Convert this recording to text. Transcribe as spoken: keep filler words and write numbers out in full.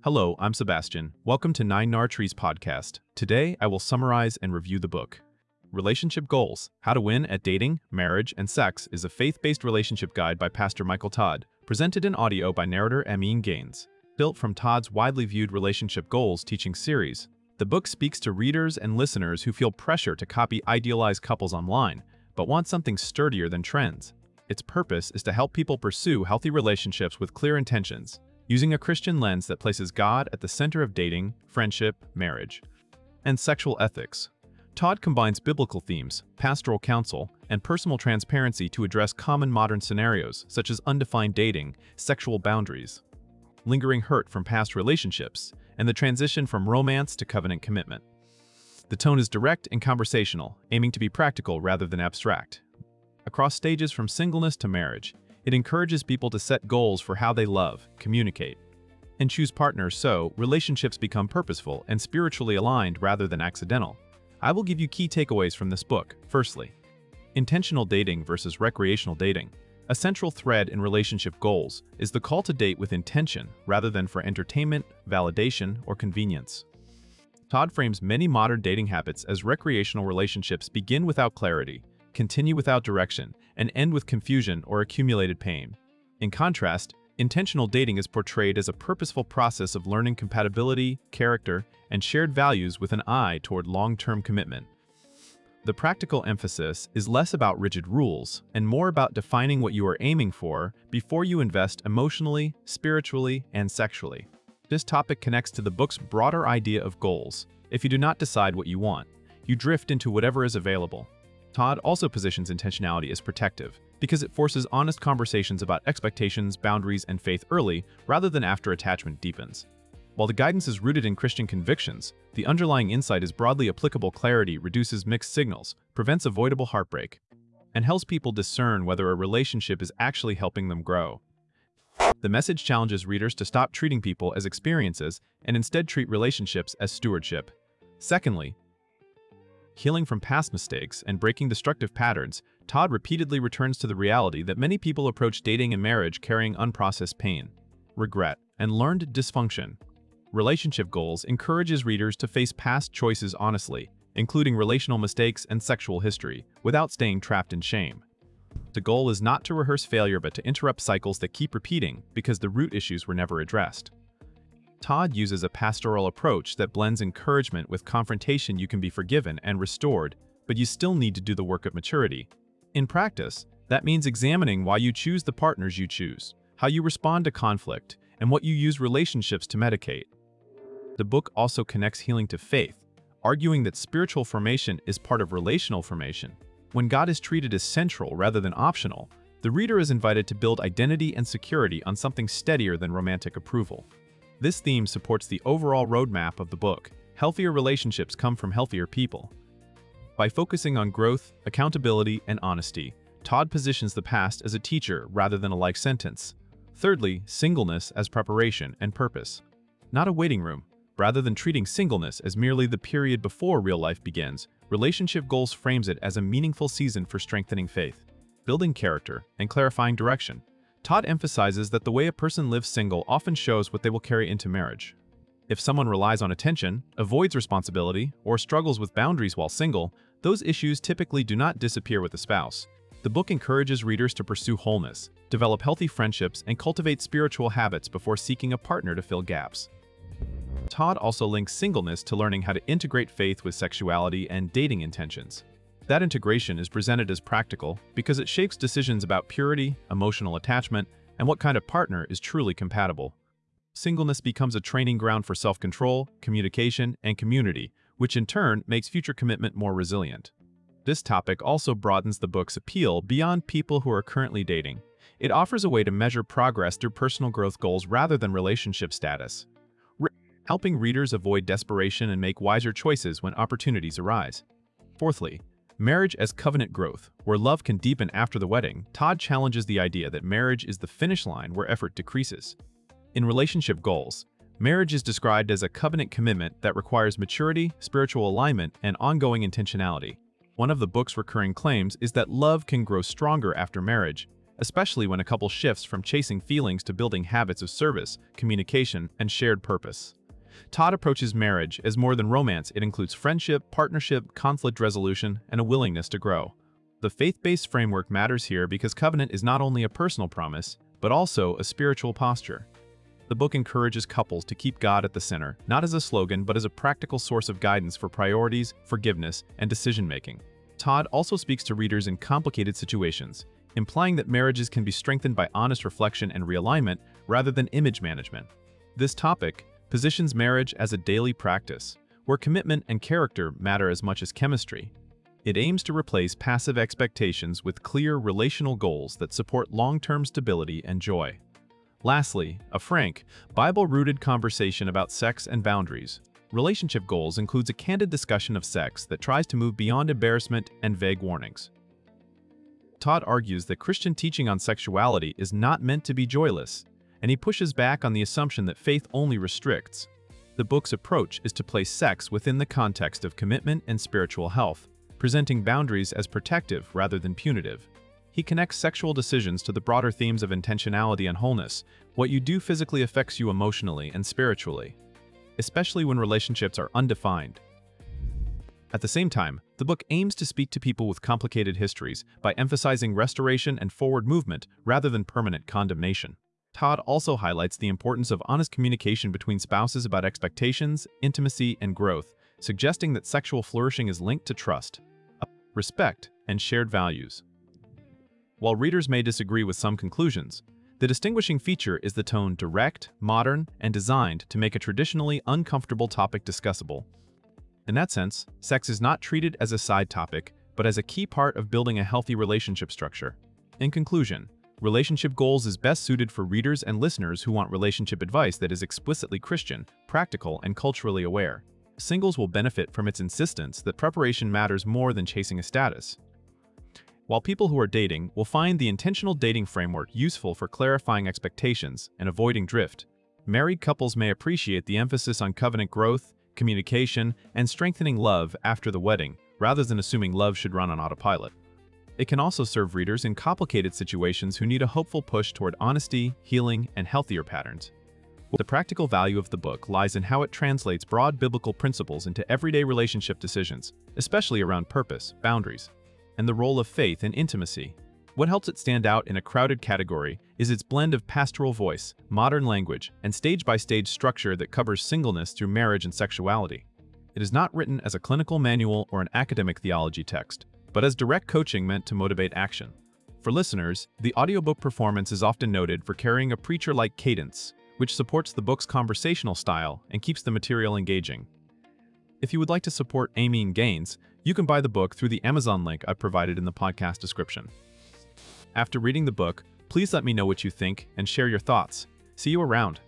Hello, I'm Sebastian. Welcome to Nine Nar Trees podcast. Today, I will summarize and review the book. Relationship Goals: How to Win at Dating, Marriage, and Sex is a faith-based relationship guide by Pastor Michael Todd, presented in audio by narrator Amin Gaines. Built from Todd's widely viewed relationship goals teaching series, the book speaks to readers and listeners who feel pressure to copy idealized couples online, but want something sturdier than trends. Its purpose is to help people pursue healthy relationships with clear intentions, using a Christian lens that places God at the center of dating, friendship, marriage, and sexual ethics. Todd combines biblical themes, pastoral counsel, and personal transparency to address common modern scenarios such as undefined dating, sexual boundaries, lingering hurt from past relationships, and the transition from romance to covenant commitment. The tone is direct and conversational, aiming to be practical rather than abstract. Across stages from singleness to marriage, it encourages people to set goals for how they love, communicate, and choose partners so relationships become purposeful and spiritually aligned rather than accidental. I will give you key takeaways from this book. Firstly, intentional dating versus recreational dating. A central thread in relationship goals is the call to date with intention rather than for entertainment, validation, or convenience. Todd frames many modern dating habits as recreational relationships begin without clarity, continue without direction, and end with confusion or accumulated pain. In contrast, intentional dating is portrayed as a purposeful process of learning compatibility, character, and shared values with an eye toward long-term commitment. The practical emphasis is less about rigid rules and more about defining what you are aiming for before you invest emotionally, spiritually, and sexually. This topic connects to the book's broader idea of goals. If you do not decide what you want, you drift into whatever is available. Todd also positions intentionality as protective, because it forces honest conversations about expectations, boundaries, and faith early, rather than after attachment deepens. While the guidance is rooted in Christian convictions, the underlying insight is broadly applicable. Clarity reduces mixed signals, prevents avoidable heartbreak, and helps people discern whether a relationship is actually helping them grow. The message challenges readers to stop treating people as experiences and instead treat relationships as stewardship. Secondly, healing from past mistakes and breaking destructive patterns, Todd repeatedly returns to the reality that many people approach dating and marriage carrying unprocessed pain, regret, and learned dysfunction. Relationship Goals encourages readers to face past choices honestly, including relational mistakes and sexual history, without staying trapped in shame. The goal is not to rehearse failure but to interrupt cycles that keep repeating because the root issues were never addressed. Todd uses a pastoral approach that blends encouragement with confrontation. You can be forgiven and restored, but you still need to do the work of maturity. In practice, that means examining why you choose the partners you choose, how you respond to conflict, and what you use relationships to medicate. The book also connects healing to faith, arguing that spiritual formation is part of relational formation. When God is treated as central rather than optional, the reader is invited to build identity and security on something steadier than romantic approval. This theme supports the overall roadmap of the book. Healthier relationships come from healthier people. By focusing on growth, accountability, and honesty, Todd positions the past as a teacher rather than a like sentence. Thirdly, singleness as preparation and purpose. Not a waiting room. Rather than treating singleness as merely the period before real life begins, Relationship Goals frames it as a meaningful season for strengthening faith, building character, and clarifying direction. Todd emphasizes that the way a person lives single often shows what they will carry into marriage. If someone relies on attention, avoids responsibility, or struggles with boundaries while single, those issues typically do not disappear with a spouse. The book encourages readers to pursue wholeness, develop healthy friendships, and cultivate spiritual habits before seeking a partner to fill gaps. Todd also links singleness to learning how to integrate faith with sexuality and dating intentions. That integration is presented as practical because it shapes decisions about purity, emotional attachment, and what kind of partner is truly compatible. Singleness becomes a training ground for self-control, communication, and community, which in turn makes future commitment more resilient. This topic also broadens the book's appeal beyond people who are currently dating. It offers a way to measure progress through personal growth goals rather than relationship status, re- helping readers avoid desperation and make wiser choices when opportunities arise. Fourthly, marriage as covenant growth, where love can deepen after the wedding. Todd challenges the idea that marriage is the finish line where effort decreases. In Relationship Goals, marriage is described as a covenant commitment that requires maturity, spiritual alignment, and ongoing intentionality. One of the book's recurring claims is that love can grow stronger after marriage, especially when a couple shifts from chasing feelings to building habits of service, communication, and shared purpose. Todd approaches marriage as more than romance. It includes friendship, partnership, conflict resolution, and a willingness to grow. The faith-based framework matters here because covenant is not only a personal promise, but also a spiritual posture. The book encourages couples to keep God at the center, not as a slogan, but as a practical source of guidance for priorities, forgiveness, and decision-making. Todd also speaks to readers in complicated situations, implying that marriages can be strengthened by honest reflection and realignment rather than image management. This topic positions marriage as a daily practice, where commitment and character matter as much as chemistry. It aims to replace passive expectations with clear relational goals that support long-term stability and joy. Lastly, a frank, Bible-rooted conversation about sex and boundaries. Relationship Goals includes a candid discussion of sex that tries to move beyond embarrassment and vague warnings. Todd argues that Christian teaching on sexuality is not meant to be joyless, and he pushes back on the assumption that faith only restricts. The book's approach is to place sex within the context of commitment and spiritual health, presenting boundaries as protective rather than punitive. He connects sexual decisions to the broader themes of intentionality and wholeness. What you do physically affects you emotionally and spiritually, especially when relationships are undefined. At the same time, the book aims to speak to people with complicated histories by emphasizing restoration and forward movement rather than permanent condemnation. Todd also highlights the importance of honest communication between spouses about expectations, intimacy, and growth, suggesting that sexual flourishing is linked to trust, respect, and shared values. While readers may disagree with some conclusions, the distinguishing feature is the tone direct, modern, and designed to make a traditionally uncomfortable topic discussable. In that sense, sex is not treated as a side topic, but as a key part of building a healthy relationship structure. In conclusion, Relationship Goals is best suited for readers and listeners who want relationship advice that is explicitly Christian, practical, and culturally aware. Singles will benefit from its insistence that preparation matters more than chasing a status, while people who are dating will find the intentional dating framework useful for clarifying expectations and avoiding drift. Married couples may appreciate the emphasis on covenant growth, communication, and strengthening love after the wedding, rather than assuming love should run on autopilot. It can also serve readers in complicated situations who need a hopeful push toward honesty, healing, and healthier patterns. The practical value of the book lies in how it translates broad biblical principles into everyday relationship decisions, especially around purpose, boundaries, and the role of faith and intimacy. What helps it stand out in a crowded category is its blend of pastoral voice, modern language, and stage-by-stage structure that covers singleness through marriage and sexuality. It is not written as a clinical manual or an academic theology text, but as direct coaching meant to motivate action. For listeners, the audiobook performance is often noted for carrying a preacher-like cadence, which supports the book's conversational style and keeps the material engaging. If you would like to support Aimeen Gaines, you can buy the book through the Amazon link I've provided in the podcast description. After reading the book, please let me know what you think and share your thoughts. See you around.